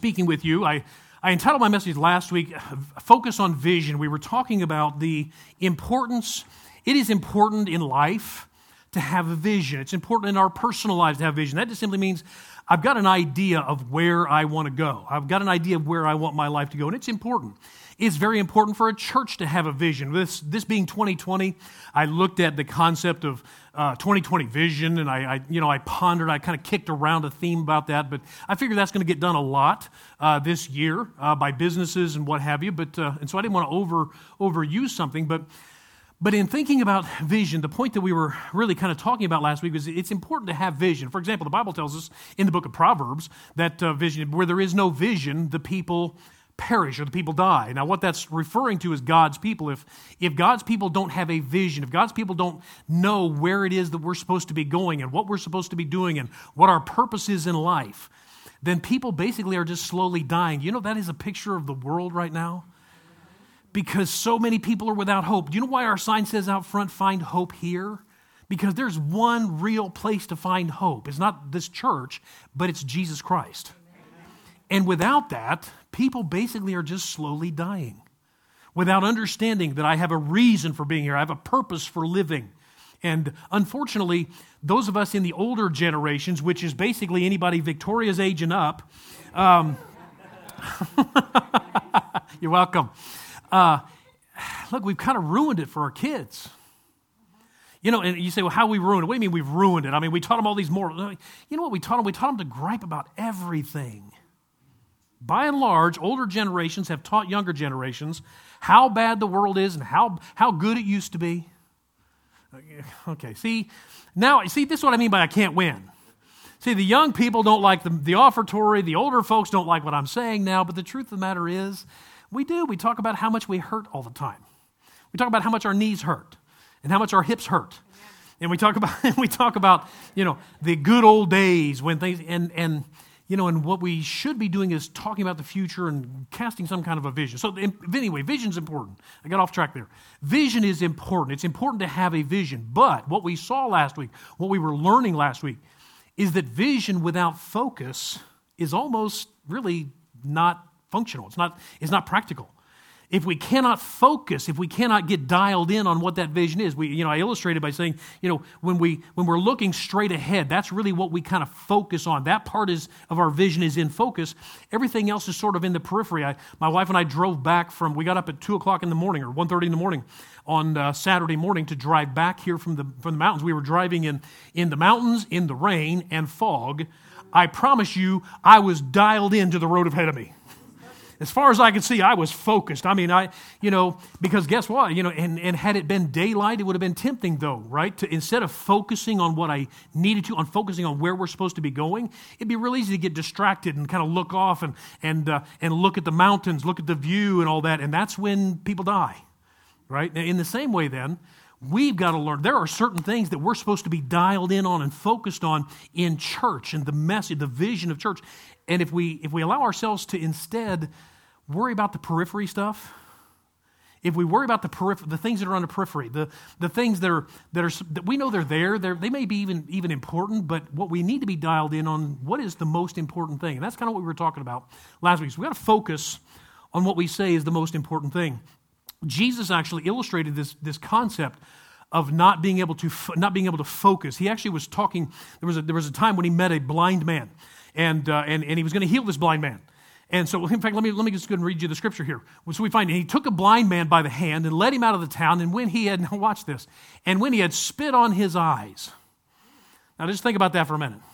speaking with you. I entitled my message last week, Focus on Vision. We were talking about the importance. It is important in life to have a vision. It's important in our personal lives to have vision. That just simply means I've got an idea of where I want to go. I've got an idea of where I want my life to go, and it's important. It's very important for a church to have a vision. This being 2020, I looked at the concept of 2020 vision, and I pondered. I kind of kicked around a theme about that, but I figured that's going to get done a lot this year by businesses and what have you. And so I didn't want to overuse something, but in thinking about vision, the point that we were really kind of talking about last week was it's important to have vision. For example, the Bible tells us in the book of Proverbs that vision, where there is no vision, the people perish or the people die. Now, what that's referring to is God's people. If God's people don't have a vision, if God's people don't know where it is that we're supposed to be going and what we're supposed to be doing and what our purpose is in life, then people basically are just slowly dying. You know, that is a picture of the world right now. Because so many people are without hope. Do you know why our sign says out front, find hope here? Because there's one real place to find hope. It's not this church, but it's Jesus Christ. And without that, people basically are just slowly dying. Without understanding that I have a reason for being here. I have a purpose for living. And unfortunately, those of us in the older generations, which is basically anybody Victoria's age and up, you're welcome. Look, we've kind of ruined it for our kids. You know, and you say, well, how we ruined it? What do you mean we've ruined it? I mean, we taught them all these morals. You know what we taught them? We taught them to gripe about everything. By and large, older generations have taught younger generations how bad the world is and how good it used to be. Okay, see, this is what I mean by I can't win. See, the young people don't like the offertory. The older folks don't like what I'm saying now. But the truth of the matter is, we do. We talk about how much we hurt all the time. We talk about how much our knees hurt and how much our hips hurt. And we talk about the good old days when things and what we should be doing is talking about the future and casting some kind of a vision. So anyway, vision's important. I got off track there. Vision is important. It's important to have a vision. But what we saw last week, what we were learning last week, is that vision without focus is almost really not functional. It's not practical. If we cannot focus, if we cannot get dialed in on what that vision is, I illustrated by saying, when we're looking straight ahead, that's really what we kind of focus on. That part of our vision is in focus. Everything else is sort of in the periphery. My wife and I drove back we got up at 2 o'clock in the morning or 1:30 in the morning on Saturday morning to drive back here from the mountains. We were driving in the mountains, in the rain and fog. I promise you, I was dialed into the road ahead of me. As far as I could see, I was focused. I mean, because guess what? And had it been daylight, it would have been tempting though, right? Instead of focusing on what I needed to, on focusing on where we're supposed to be going, it'd be real easy to get distracted and kind of look off and look at the mountains, look at the view and all that. And that's when people die, right? Now, in the same way then, we've got to learn. There are certain things that we're supposed to be dialed in on and focused on in church and the message, the vision of church. And if we allow ourselves to instead worry about the periphery stuff, if we worry about the things that are on the periphery, the things that we know they're there, they may be even important, but what we need to be dialed in on, what is the most important thing? And that's kind of what we were talking about last week. So we got to focus on what we say is the most important thing. Jesus actually illustrated this concept of not being able to focus. He actually was talking. There was a time when he met a blind man, and he was going to heal this blind man. And so, in fact, let me just go and read you the scripture here. So we find he took a blind man by the hand and led him out of the town. And when he had now watch this, and when he had spit on his eyes. Now, just think about that for a minute.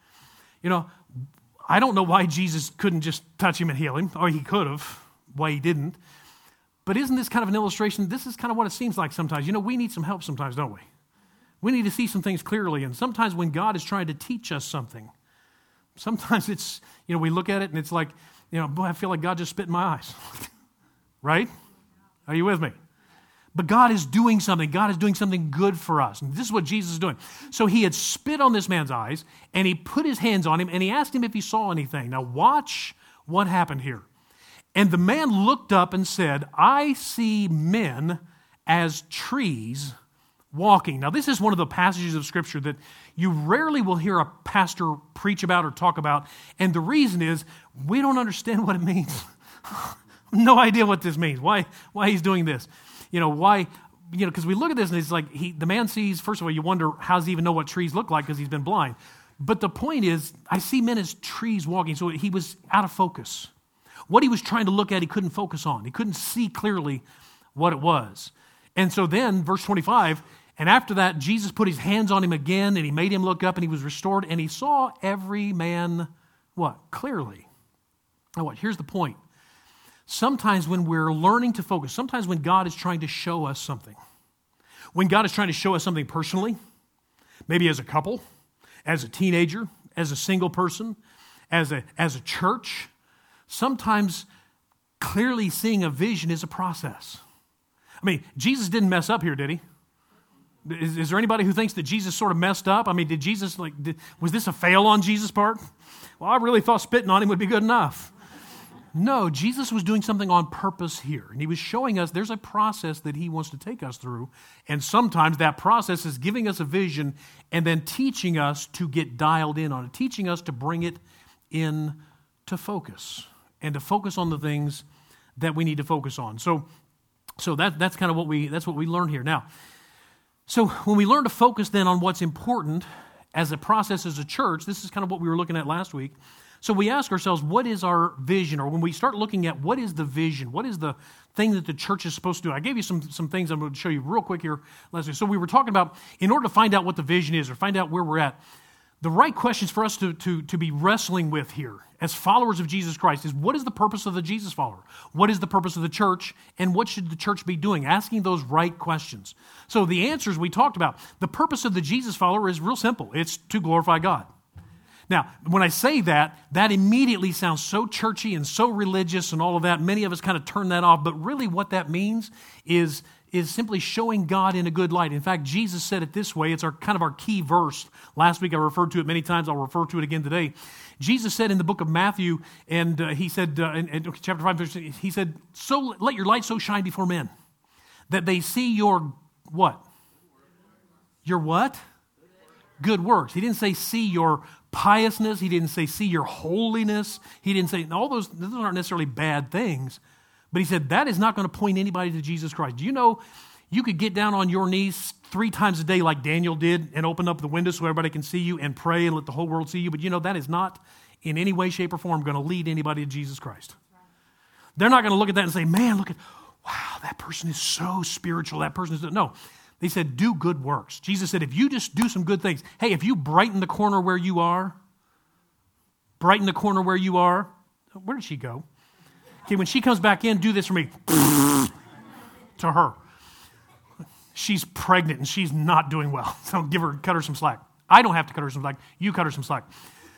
I don't know why Jesus couldn't just touch him and heal him, or he could have. Why he didn't. But isn't this kind of an illustration? This is kind of what it seems like sometimes. We need some help sometimes, don't we? We need to see some things clearly. And sometimes when God is trying to teach us something, sometimes it's, we look at it and it's like, boy, I feel like God just spit in my eyes. Right? Are you with me? But God is doing something. God is doing something good for us. And this is what Jesus is doing. So he had spit on this man's eyes, and he put his hands on him, and he asked him if he saw anything. Now watch what happened here. And the man looked up and said, I see men as trees walking. Now, this is one of the passages of Scripture that you rarely will hear a pastor preach about or talk about. And the reason is, We don't understand what it means. No idea what this means. Why he's doing this. Why, because we look at this and it's like the man sees, first of all, you wonder, how does he even know what trees look like because he's been blind? But the point is, I see men as trees walking, so he was out of focus. What he was trying to look at, he couldn't focus on. He couldn't see clearly what it was. And so then, verse 25, and after that, Jesus put his hands on him again, and he made him look up, and he was restored, and he saw every man, what? Clearly. Now what? Here's the point. Sometimes when we're learning to focus, sometimes when God is trying to show us something, when God is trying to show us something personally, maybe as a couple, as a teenager, as a single person, as a church, sometimes clearly seeing a vision is a process. I mean, Jesus didn't mess up here, did he? Is there anybody who thinks that Jesus sort of messed up? I mean, did Jesus, was this a fail on Jesus' part? Well, I really thought spitting on him would be good enough. No, Jesus was doing something on purpose here. And he was showing us there's a process that he wants to take us through. And sometimes that process is giving us a vision and then teaching us to get dialed in on it, teaching us to bring it in to focus and to focus on the things that we need to focus on. So that's kind of what we learn here. Now, so when we learn to focus then on what's important as a process as a church, this is kind of what we were looking at last week. So we ask ourselves, what is our vision? Or when we start looking at what is the vision, what is the thing that the church is supposed to do? I gave you some things I'm going to show you real quick here last week. So we were talking about, in order to find out what the vision is or find out where we're at, the right questions for us to be wrestling with here as followers of Jesus Christ is, what is the purpose of the Jesus follower? What is the purpose of the church? And what should the church be doing? Asking those right questions. So the answers we talked about, the purpose of the Jesus follower is real simple. It's to glorify God. Now, when I say that immediately sounds so churchy and so religious and all of that. Many of us kind of turn that off. But really what that means is simply showing God in a good light. In fact, Jesus said it this way. It's our key verse. Last week I referred to it many times. I'll refer to it again today. Jesus said in the book of Matthew, and he said in chapter 5, he said, "So let your light so shine before men, that they see your" what? Your what? Good works. He didn't say see your piousness. He didn't say see your holiness. He didn't say, those aren't necessarily bad things. But he said that is not going to point anybody to Jesus Christ. Do you know you could get down on your knees 3 times a day like Daniel did and open up the window so everybody can see you and pray and let the whole world see you. But that is not in any way, shape, or form going to lead anybody to Jesus Christ. They're not going to look at that and say, man, wow, that person is so spiritual. That person is, no. They said, do good works. Jesus said, if you just do some good things, hey, if you brighten the corner where you are, where did she go? Okay, when she comes back in, do this for me. To her. She's pregnant and she's not doing well. So cut her some slack. I don't have to cut her some slack. You cut her some slack.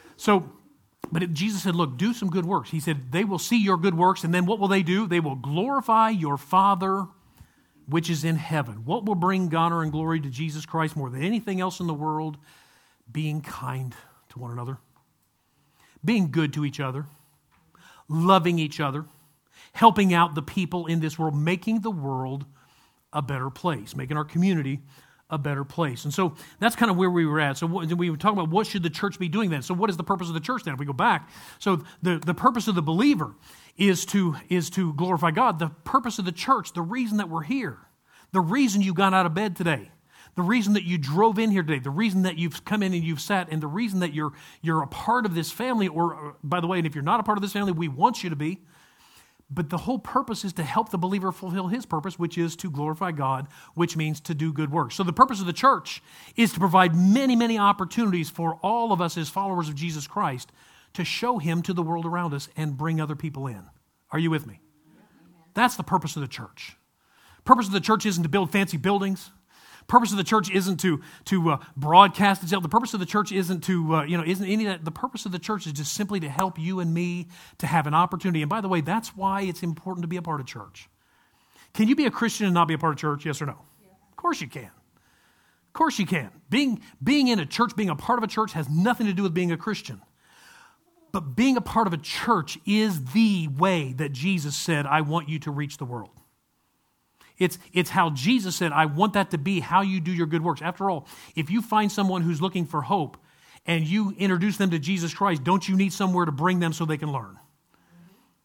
But Jesus said, look, do some good works. He said, they will see your good works, and then what will they do? They will glorify your Father which is in heaven. What will bring honor and glory to Jesus Christ more than anything else in the world? Being kind to one another, being good to each other, loving each other, helping out the people in this world, making the world a better place, making our community a better place. And so that's kind of where we were at. So we were talking about what should the church be doing then. So what is the purpose of the church then? If we go back, so the purpose of the believer is to glorify God. The purpose of the church, the reason that we're here, the reason you got out of bed today, the reason that you drove in here today, the reason that you've come in and you've sat, and the reason that you're a part of this family, or by the way, and if you're not a part of this family, we want you to be. But the whole purpose is to help the believer fulfill his purpose, which is to glorify God, which means to do good works. So the purpose of the church is to provide many, many opportunities for all of us as followers of Jesus Christ to show him to the world around us and bring other people in. Are you with me? That's the purpose of the church. Purpose of the church isn't to build fancy buildings. Purpose of the church isn't to broadcast itself. The purpose of the church isn't isn't any of that. The purpose of the church is just simply to help you and me to have an opportunity. And by the way, that's why it's important to be a part of church. Can you be a Christian and not be a part of church? Yes or no? Yeah. Of course you can. Of course you can. Being in a church, being a part of a church has nothing to do with being a Christian. But being a part of a church is the way that Jesus said, I want you to reach the world. It's how Jesus said, I want that to be how you do your good works. After all, if you find someone who's looking for hope and you introduce them to Jesus Christ, don't you need somewhere to bring them so they can learn?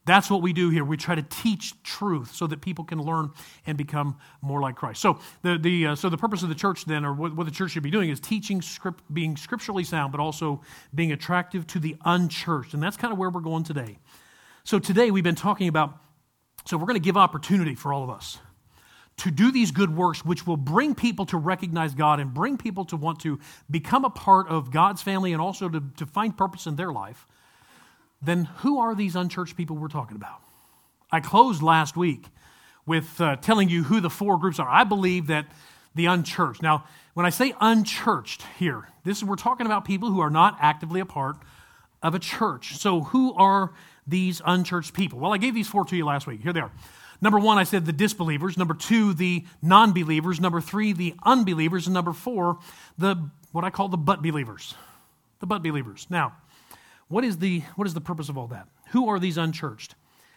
That's what we do here. We try to teach truth so that people can learn and become more like Christ. So the purpose of the church then, or what the church should be doing, is teaching, being scripturally sound, but also being attractive to the unchurched. And that's kind of where we're going today. So today we've been talking about, so we're going to give opportunity for all of us to do these good works, which will bring people to recognize God and bring people to want to become a part of God's family and also to find purpose in their life. Then who are these unchurched people we're talking about? I closed last week with telling you who the four groups are. I believe that the unchurched. Now, when I say unchurched here, we're talking about people who are not actively a part of a church. So who are these unchurched people? Well, I gave these four to you last week. Here they are. Number one, I said the disbelievers. Number two, the non-believers. Number three, the unbelievers. And number four, what I call the but believers. The but believers. Now, what is the purpose of all that? Who are these unchurched?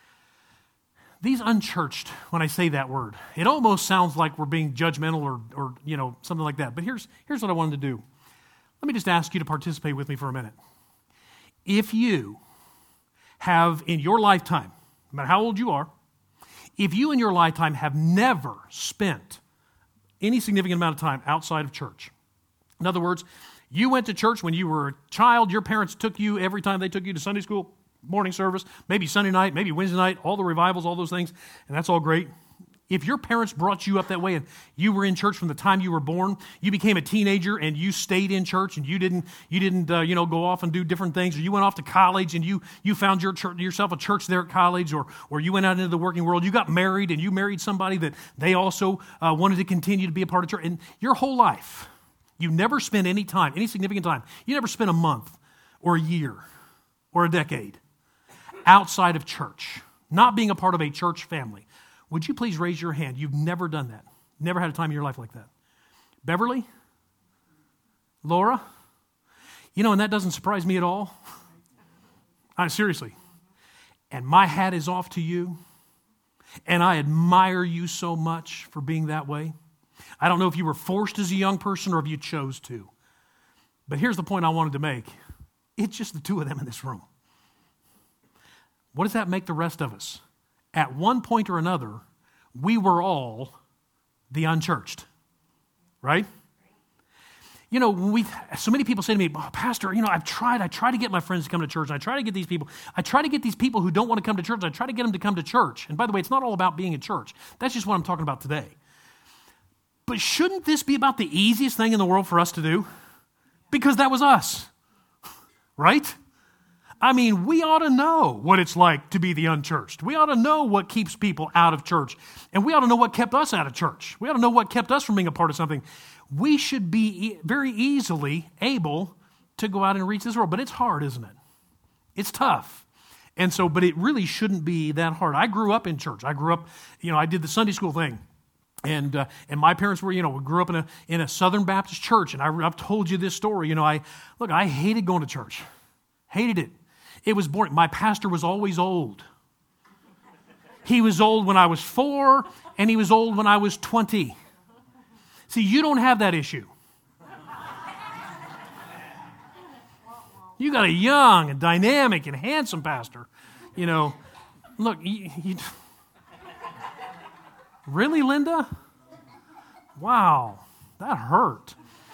These unchurched, when I say that word, it almost sounds like we're being judgmental or something like that. But here's what I wanted to do. Let me just ask you to participate with me for a minute. If you have in your lifetime, no matter how old you are, if you in your lifetime have never spent any significant amount of time outside of church, in other words, you went to church when you were a child, your parents took you every time they took you to Sunday school, morning service, maybe Sunday night, maybe Wednesday night, all the revivals, all those things, and that's all great. If your parents brought you up that way and you were in church from the time you were born, you became a teenager and you stayed in church and you didn't go off and do different things, or you went off to college and you found yourself a church there at college, or you went out into the working world, you got married and you married somebody that they also wanted to continue to be a part of church, and your whole life, you never spent any time, any significant time, you never spent a month or a year or a decade outside of church, not being a part of a church family. Would you please raise your hand? You've never done that. Never had a time in your life like that. Beverly? Laura? And that doesn't surprise me at all. Seriously. And my hat is off to you. And I admire you so much for being that way. I don't know if you were forced as a young person or if you chose to. But here's the point I wanted to make. It's just the two of them in this room. What does that make the rest of us? At one point or another, we were all the unchurched, right? So many people say to me, Pastor, I try to get my friends to come to church. And I try to get these people who don't want to come to church, I try to get them to come to church. And by the way, it's not all about being in church. That's just what I'm talking about today. But shouldn't this be about the easiest thing in the world for us to do? Because that was us, right? I mean, we ought to know what it's like to be the unchurched. We ought to know what keeps people out of church. And we ought to know what kept us out of church. We ought to know what kept us from being a part of something. We should be very easily able to go out and reach this world. But it's hard, isn't it? It's tough. And so, but it really shouldn't be that hard. I grew up in church. I grew up, I did the Sunday school thing. And my parents were, we grew up in a Southern Baptist church. And I've told you this story. I hated going to church. Hated it. It was boring. My pastor was always old. He was old when I was 4, and he was old when I was 20. See, you don't have that issue. You got a young and dynamic and handsome pastor. Look, really, Linda? Wow, that hurt.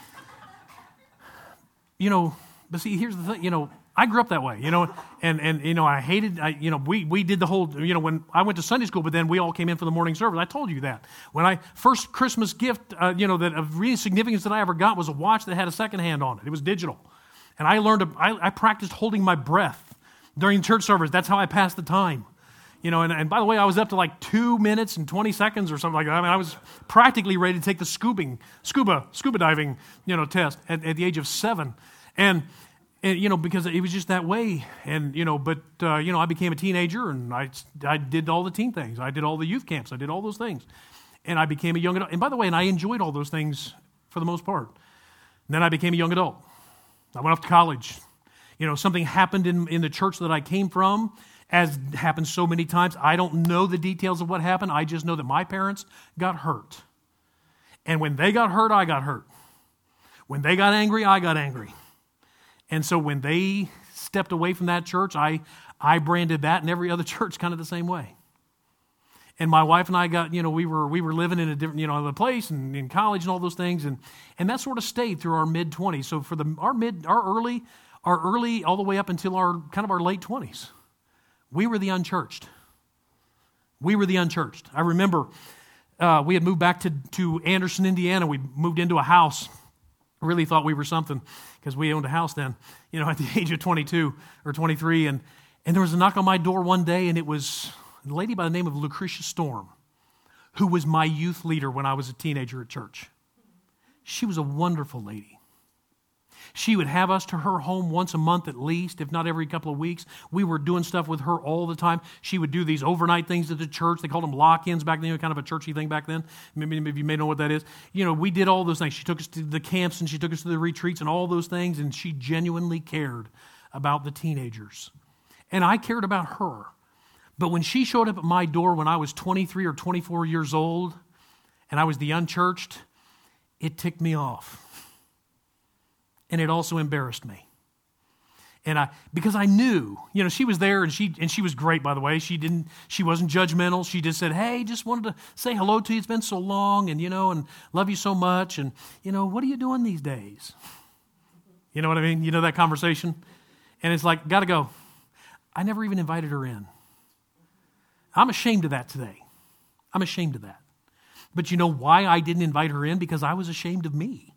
But see, here's the thing, I grew up that way, and I hated, we did the whole, when I went to Sunday school, but then we all came in for the morning service. I told you that. When first Christmas gift, that of really significance that I ever got was a watch that had a second hand on it. It was digital. And I practiced holding my breath during church service. That's how I passed the time. And by the way, I was up to like 2 minutes and 20 seconds or something like that. I mean, I was practically ready to take the scuba diving, test at the age of 7. And because it was just that way. And, I became a teenager and I did all the teen things. I did all the youth camps. I did all those things. And I became a young adult. And by the way, I enjoyed all those things for the most part. And then I became a young adult. I went off to college. Something happened in the church that I came from, as happens so many times. I don't know the details of what happened. I just know that my parents got hurt. And when they got hurt, I got hurt. When they got angry, I got angry. And so when they stepped away from that church, I I branded that, and every other church kind of the same way. And my wife and I got, we were living in a different, other place and in college and all those things, and that sort of stayed through our mid-20s. So for our early, all the way up until our late 20s, we were the unchurched. We were the unchurched. I remember we had moved back to Anderson, Indiana. We moved into a house. Really thought we were something because we owned a house then, at the age of 22 or 23. And there was a knock on my door one day, and it was a lady by the name of Lucretia Storm, who was my youth leader when I was a teenager at church. She was a wonderful lady. She would have us to her home once a month at least, if not every couple of weeks. We were doing stuff with her all the time. She would do these overnight things at the church. They called them lock-ins back then, kind of a churchy thing back then. Maybe you may know what that is. We did all those things. She took us to the camps and she took us to the retreats and all those things, and she genuinely cared about the teenagers. And I cared about her. But when she showed up at my door when I was 23 or 24 years old, and I was the unchurched, it ticked me off. And it also embarrassed me. And because I knew, she was there, and she was great, by the way. She wasn't judgmental. She just said, "Hey, just wanted to say hello to you. It's been so long, and and love you so much. And what are you doing these days?" You know what I mean? That conversation? And it's like, gotta go. I never even invited her in. I'm ashamed of that today. I'm ashamed of that. But you know why I didn't invite her in? Because I was ashamed of me.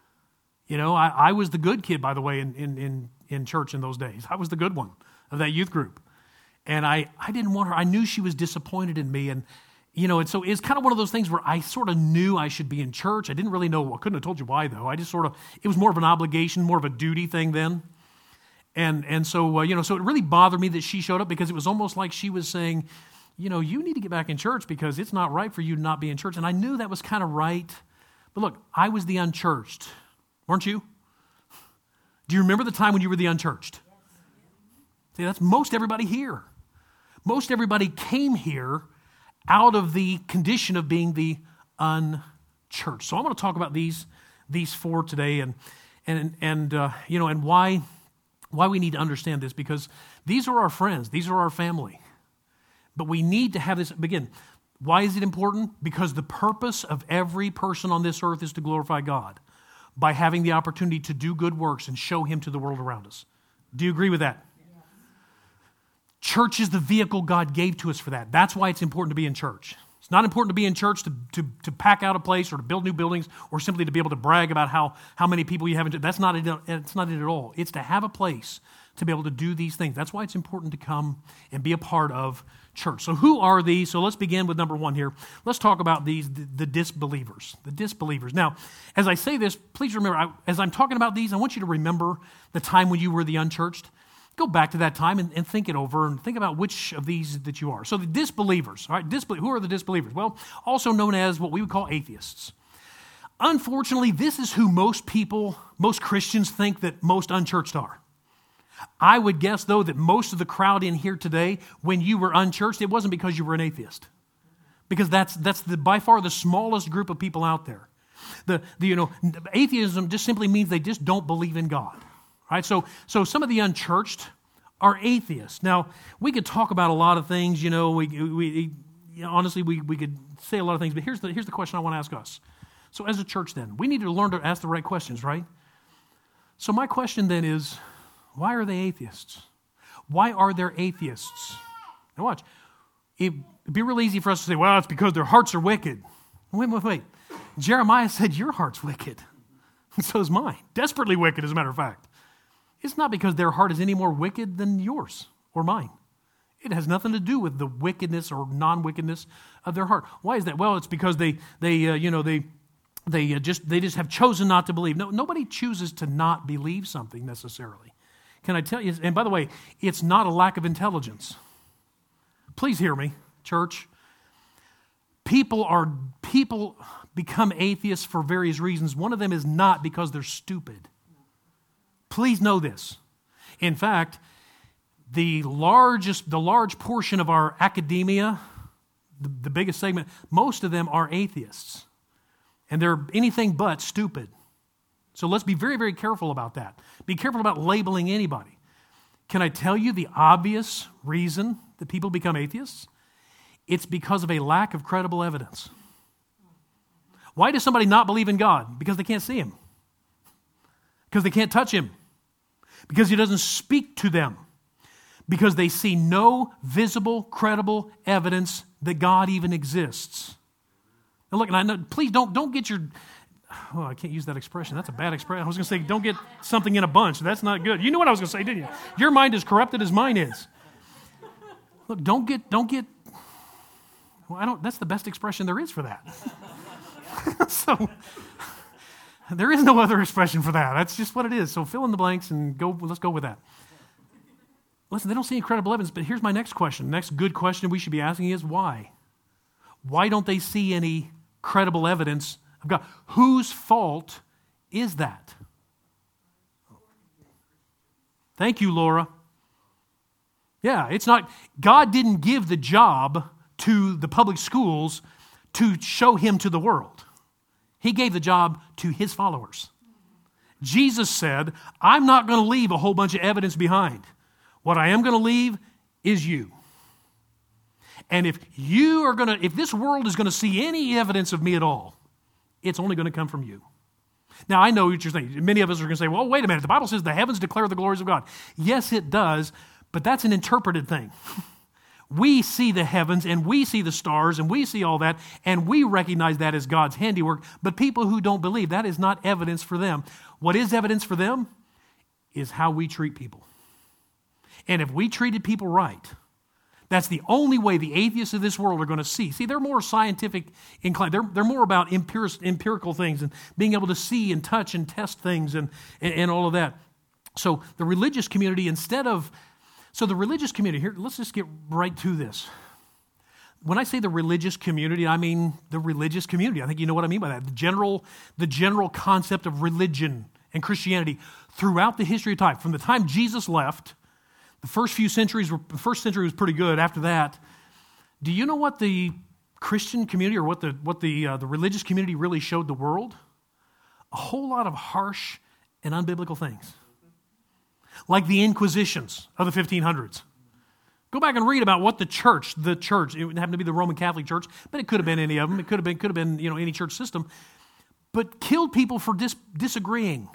I was the good kid, by the way, in church in those days. I was the good one of that youth group. And I didn't want her. I knew she was disappointed in me. And so it's kind of one of those things where I sort of knew I should be in church. I didn't really know. I couldn't have told you why, though. I just it was more of an obligation, more of a duty thing then. And so, so it really bothered me that she showed up, because it was almost like she was saying, you need to get back in church because it's not right for you to not be in church. And I knew that was kind of right. But look, I was the unchurched. Weren't you? Do you remember the time when you were the unchurched? See, that's most everybody here. Most everybody came here out of the condition of being the unchurched. So I'm going to talk about these four today, and why we need to understand this, because these are our friends, these are our family. But we need to have this, again, why is it important? Because the purpose of every person on this earth is to glorify God by having the opportunity to do good works and show Him to the world around us. Do you agree with that? Yes. Church is the vehicle God gave to us for that. That's why it's important to be in church. It's not important to be in church to pack out a place or to build new buildings or simply to be able to brag about how many people you have in church. That's not it. It's not it at all. It's to have a place to be able to do these things. That's why it's important to come and be a part of church. So who are these? So let's begin with number one here. Let's talk about these, the disbelievers. The disbelievers. Now, as I say this, please remember, as I'm talking about these, I want you to remember the time when you were the unchurched. Go back to that time and think it over and think about which of these that you are. So the disbelievers, all right? Who are the disbelievers? Well, also known as what we would call atheists. Unfortunately, this is who most Christians think that most unchurched are. I would guess, though, that most of the crowd in here today, when you were unchurched, it wasn't because you were an atheist. Because that's by far the smallest group of people out there. Atheism just simply means they just don't believe in God. Right? So some of the unchurched are atheists. Now, we could talk about a lot of things, honestly, we could say a lot of things, but here's the question I want to ask us. So as a church then, we need to learn to ask the right questions, right? So my question then is, why are they atheists? Why are there atheists? Now watch. It'd be real easy for us to say, well, it's because their hearts are wicked. Wait. Jeremiah said your heart's wicked. And so is mine. Desperately wicked, as a matter of fact. It's not because their heart is any more wicked than yours or mine. It has nothing to do with the wickedness or non-wickedness of their heart. Why is that? Well, it's because they just have chosen not to believe. No, nobody chooses to not believe something necessarily. Can I tell you? And by the way, it's not a lack of intelligence. Please hear me, church. People become atheists for various reasons. One of them is not because they're stupid. Please know this. In fact, the large portion of our academia, the biggest segment, most of them are atheists. And they're anything but stupid. So let's be very, very careful about that. Be careful about labeling anybody. Can I tell you the obvious reason that people become atheists? It's because of a lack of credible evidence. Why does somebody not believe in God? Because they can't see Him. Because they can't touch Him. Because He doesn't speak to them. Because they see no visible, credible evidence that God even exists. Now look, and I know, please don't get your, oh, I can't use that expression. That's a bad expression. I was going to say, don't get something in a bunch. That's not good. You knew what I was going to say, didn't you? Your mind is corrupted as mine is. Look, don't get, well, that's the best expression there is for that. So, there is no other expression for that. That's just what it is. So fill in the blanks and let's go with that. Listen, they don't see any credible evidence, but here's my next question. The next good question we should be asking is why? Why don't they see any credible evidence of God? Whose fault is that? Thank you, Laura. Yeah, it's not, God didn't give the job to the public schools to show Him to the world. He gave the job to His followers. Jesus said, I'm not going to leave a whole bunch of evidence behind. What I am going to leave is you. And if this world is going to see any evidence of me at all, it's only going to come from you. Now, I know what you're saying. Many of us are going to say, well, wait a minute. The Bible says the heavens declare the glories of God. Yes, it does, but that's an interpreted thing. We see the heavens and we see the stars and we see all that and we recognize that as God's handiwork, but people who don't believe, that is not evidence for them. What is evidence for them is how we treat people. And if we treated people right, that's the only way the atheists of this world are going to see. See, they're more scientific inclined. They're more about empirical things and being able to see and touch and test things and all of that. So the religious community, the religious community, here, let's just get right to this. When I say the religious community, I mean the religious community. I think you know what I mean by that. The general concept of religion and Christianity throughout the history of time. From the time Jesus left, the first century was pretty good. After that, do you know what the Christian community or what the religious community really showed the world? A whole lot of harsh and unbiblical things. Like the Inquisitions of the 1500s. Go back and read about what the church, it happened to be the Roman Catholic Church, but it could have been any of them. It could have been any church system, but killed people for disagreeing.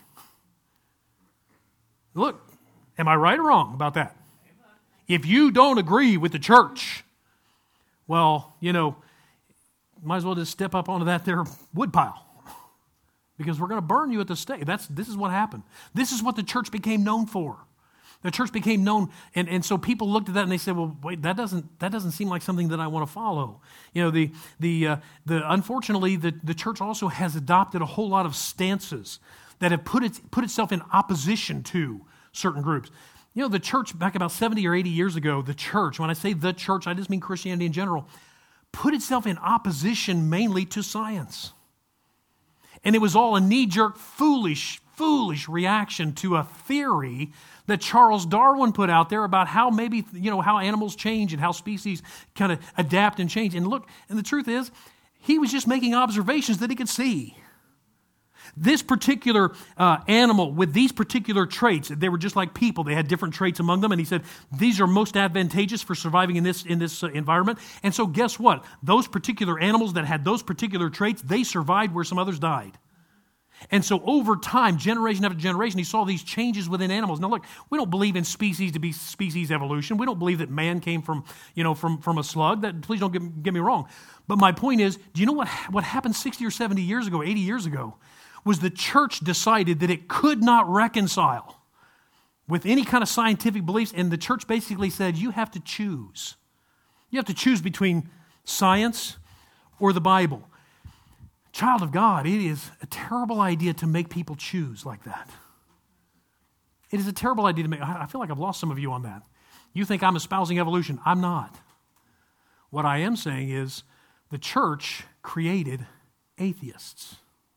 Look, am I right or wrong about that? If you don't agree with the church, well, might as well just step up onto that there woodpile. Because we're going to burn you at the stake. This is what happened. This is what the church became known for. The church became known, and so people looked at that and they said, well, wait, that doesn't seem like something that I want to follow. Unfortunately, the church also has adopted a whole lot of stances that have put itself in opposition to certain groups. The church back about 70 or 80 years ago, the church, when I say the church, I just mean Christianity in general, put itself in opposition mainly to science. And it was all a knee-jerk, foolish reaction to a theory that Charles Darwin put out there about how how animals change and how species kind of adapt and change. And look, and the truth is, he was just making observations that he could see. This particular animal with these particular traits, they were just like people. They had different traits among them. And he said, these are most advantageous for surviving in this environment. And so guess what? Those particular animals that had those particular traits, they survived where some others died. And so over time, generation after generation, he saw these changes within animals. Now look, we don't believe in species to be species evolution. We don't believe that man came from a slug. Please don't get me wrong. But my point is, do you know what happened 60 or 70 years ago, 80 years ago? Was the church decided that it could not reconcile with any kind of scientific beliefs, and the church basically said, you have to choose. You have to choose between science or the Bible. Child of God, it is a terrible idea to make people choose like that. It is a terrible idea to make. I feel like I've lost some of you on that. You think I'm espousing evolution. I'm not. What I am saying is the church created atheists.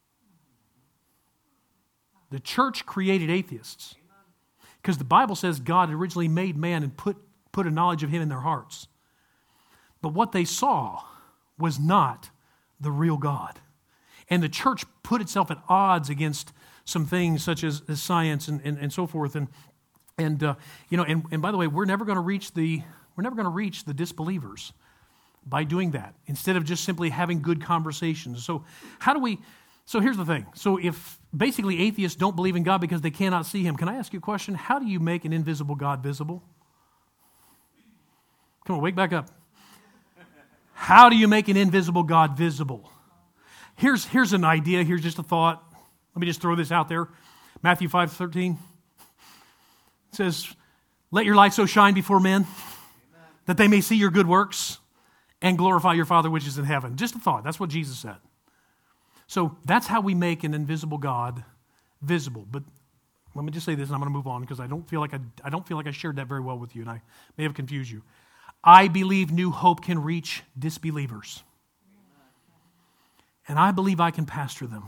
The church created atheists because the Bible says God originally made man and put a knowledge of him in their hearts. But what they saw was not the real God. And the church put itself at odds against some things such as science and so forth. And And and by the way, we're never going to reach the disbelievers by doing that. Instead of just simply having good conversations. So So here's the thing. So if basically atheists don't believe in God because they cannot see Him, can I ask you a question? How do you make an invisible God visible? Come on, wake back up. How do you make an invisible God visible? Here's an idea. Here's just a thought. Let me just throw this out there. Matthew 5:13 says, "Let your light so shine before men that they may see your good works and glorify your Father which is in heaven." Just a thought. That's what Jesus said. So that's how we make an invisible God visible. But let me just say this, and I'm going to move on because I don't feel like I shared that very well with you, and I may have confused you. I believe New Hope can reach disbelievers. And I believe I can pastor them.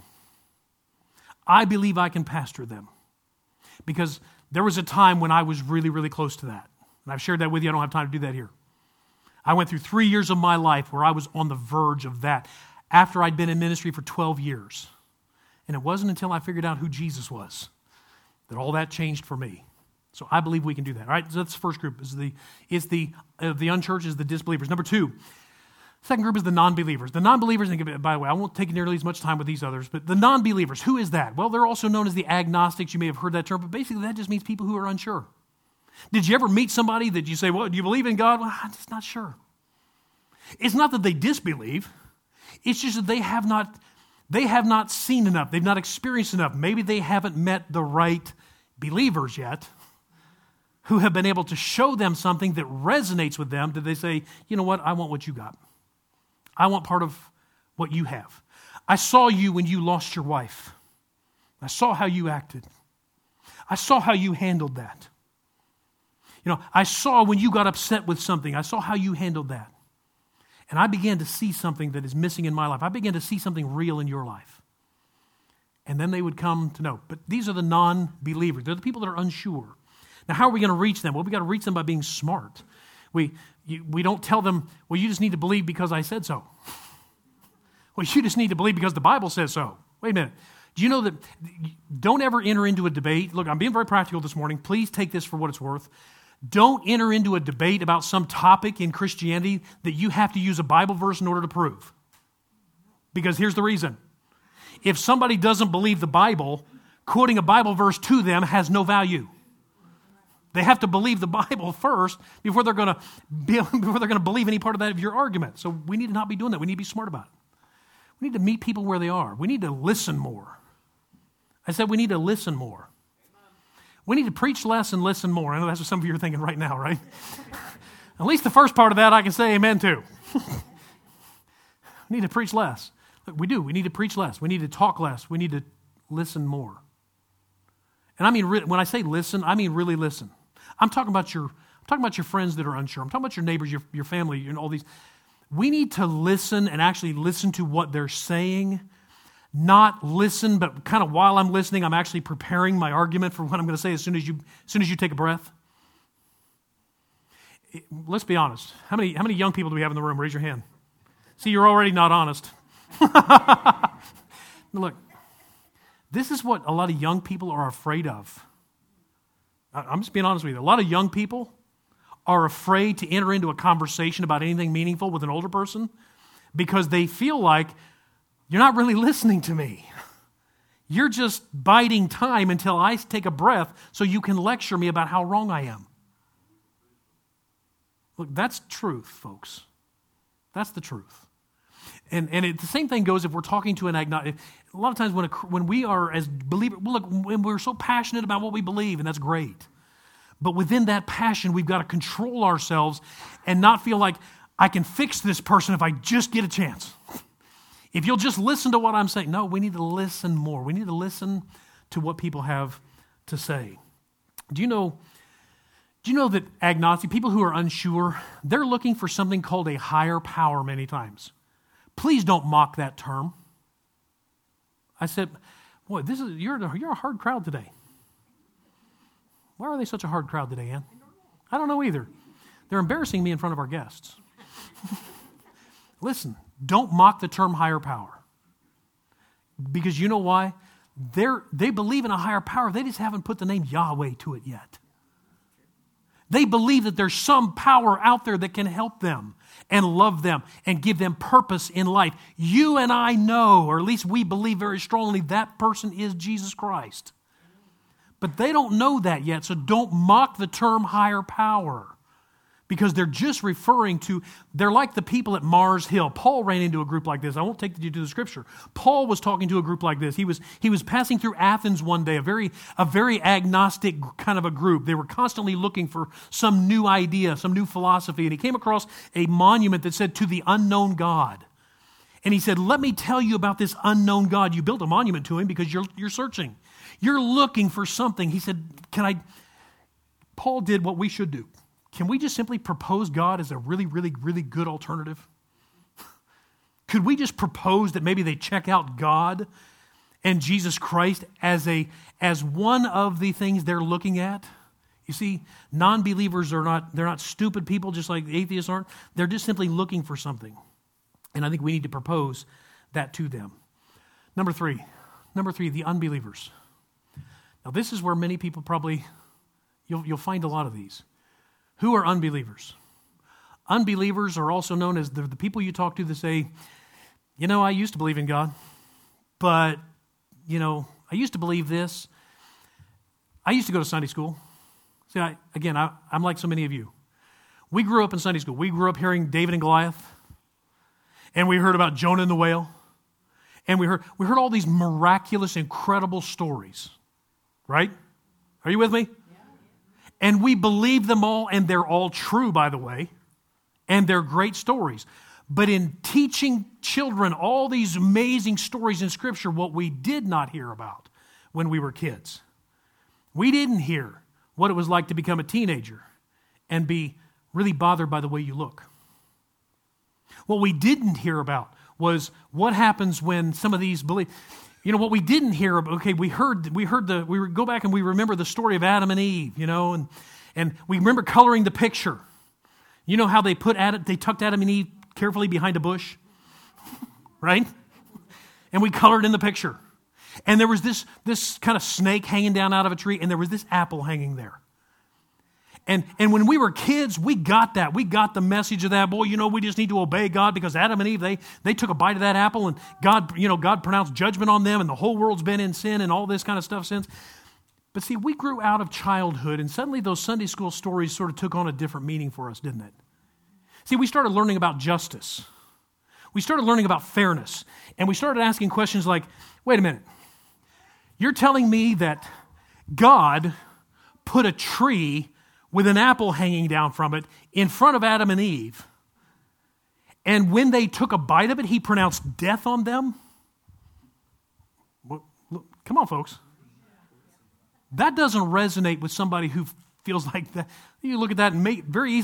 I believe I can pastor them. Because there was a time when I was really, really close to that. And I've shared that with you. I don't have time to do that here. I went through 3 years of my life where I was on the verge of that after I'd been in ministry for 12 years. And it wasn't until I figured out who Jesus was that all that changed for me. So I believe we can do that. All right, so that's the first group. Is the unchurched, is the disbelievers. Number two, second group is the non-believers. The non-believers, and by the way, I won't take nearly as much time with these others, but the non-believers, who is that? Well, they're also known as the agnostics. You may have heard that term, but basically that just means people who are unsure. Did you ever meet somebody that you say, well, do you believe in God? Well, I'm just not sure. It's not that they disbelieve. It's just that they have not seen enough. They've not experienced enough. Maybe they haven't met the right believers yet who have been able to show them something that resonates with them. Did they say, you know what, I want what you got. I want part of what you have. I saw you when you lost your wife. I saw how you acted. I saw how you handled that. I saw when you got upset with something. I saw how you handled that. And I began to see something that is missing in my life. I began to see something real in your life. And then they would come to know. But these are the non-believers. They're the people that are unsure. Now, how are we going to reach them? Well, we've got to reach them by being smart. We don't tell them, well, you just need to believe because I said so. Well, you just need to believe because the Bible says so. Wait a minute. Do you know that don't ever enter into a debate? Look, I'm being very practical this morning. Please take this for what it's worth. Don't enter into a debate about some topic in Christianity that you have to use a Bible verse in order to prove. Because here's the reason. If somebody doesn't believe the Bible, quoting a Bible verse to them has no value. They have to believe the Bible first before they're going to believe any part of that of your argument. So we need to not be doing that. We need to be smart about it. We need to meet people where they are. We need to listen more. I said we need to listen more. We need to preach less and listen more. I know that's what some of you are thinking right now, right? At least the first part of that I can say amen to. We need to preach less. Look, we do. We need to preach less. We need to talk less. We need to listen more. And I mean, when I say listen, I mean really listen. I'm talking about your friends that are unsure. I'm talking about your neighbors, your family, all these. We need to listen and actually listen to what they're saying. Not listen, but kind of while I'm listening, I'm actually preparing my argument for what I'm going to say as soon as you take a breath. Let's be honest. How many young people do we have in the room? Raise your hand. See, you're already not honest. Look, this is what a lot of young people are afraid of. I'm just being honest with you. A lot of young people are afraid to enter into a conversation about anything meaningful with an older person because they feel like you're not really listening to me. You're just biding time until I take a breath so you can lecture me about how wrong I am. Look, that's truth, folks. That's the truth. And the same thing goes if we're talking to an agnostic. A lot of times when we are as believers, look, when we're so passionate about what we believe, and that's great. But within that passion, we've got to control ourselves and not feel like I can fix this person if I just get a chance. If you'll just listen to what I'm saying. No, we need to listen more. We need to listen to what people have to say. Do you know that agnostic, people who are unsure, they're looking for something called a higher power many times. Please don't mock that term. I said, boy, you're a hard crowd today. Why are they such a hard crowd today, Ann? I don't know either. They're embarrassing me in front of our guests. Listen, don't mock the term higher power. Because you know why? They believe in a higher power. They just haven't put the name Yahweh to it yet. They believe that there's some power out there that can help them and love them and give them purpose in life. You and I know, or at least we believe very strongly, that person is Jesus Christ. But they don't know that yet, so don't mock the term higher power. Because they're just referring to, they're like the people at Mars Hill. Paul ran into a group like this. I won't take you to the scripture. Paul was talking to a group like this. He was passing through Athens one day, a very agnostic kind of a group. They were constantly looking for some new idea, some new philosophy. And he came across a monument that said, "To the unknown God." And he said, "Let me tell you about this unknown God." You built a monument to him because you're searching. You're looking for something. He said, Paul did what we should do. Can we just simply propose God as a really, really, really good alternative? Could we just propose that maybe they check out God and Jesus Christ as one of the things they're looking at? You see, non-believers they're not stupid people just like atheists aren't. They're just simply looking for something. And I think we need to propose that to them. Number three, the unbelievers. Now this is where many people probably, you'll find a lot of these. Who are unbelievers? Unbelievers are also known as the people you talk to that say, I used to believe in God, but, I used to believe this. I used to go to Sunday school. See, I'm like so many of you. We grew up in Sunday school. We grew up hearing David and Goliath, and we heard about Jonah and the whale, and we heard all these miraculous, incredible stories, right? Are you with me? And we believe them all, and they're all true, by the way, and they're great stories. But in teaching children all these amazing stories in Scripture, what we did not hear about when we were kids, we didn't hear what it was like to become a teenager and be really bothered by the way you look. What we didn't hear about was what happens when some of these believe. What we didn't hear, we go back and we remember the story of Adam and Eve, and we remember coloring the picture. You know how they tucked Adam and Eve carefully behind a bush, right? And we colored in the picture. And there was this kind of snake hanging down out of a tree, and there was this apple hanging there. And when we were kids, we got that. We got the message of that. Boy, we just need to obey God because Adam and Eve, they took a bite of that apple and God pronounced judgment on them and the whole world's been in sin and all this kind of stuff since. But see, we grew out of childhood and suddenly those Sunday school stories sort of took on a different meaning for us, didn't it? See, we started learning about justice. We started learning about fairness. And we started asking questions like, wait a minute, you're telling me that God put a tree with an apple hanging down from it in front of Adam and Eve. And when they took a bite of it, he pronounced death on them? Come on, folks. That doesn't resonate with somebody who feels like that. You look at that and very easily